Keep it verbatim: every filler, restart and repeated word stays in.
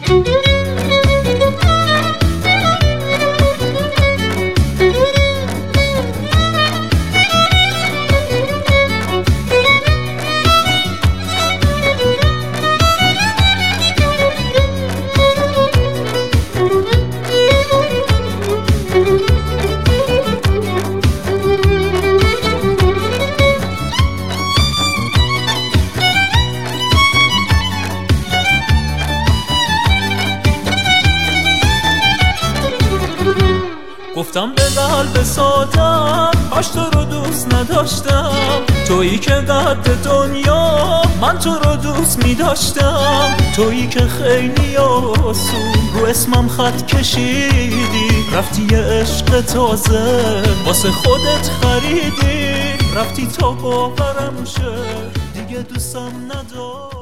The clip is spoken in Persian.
گفتم به قلب سادم کاش تو رو دوست نداشتم، تویی که قد دنیا من تو رو دوست می داشتم، تویی که خیلی آسون رو اسمم خط کشیدی، رفتی یه عشق تازه واسه خودت خریدی، رفتی تا باورم شه دیگه دوستم نداشت.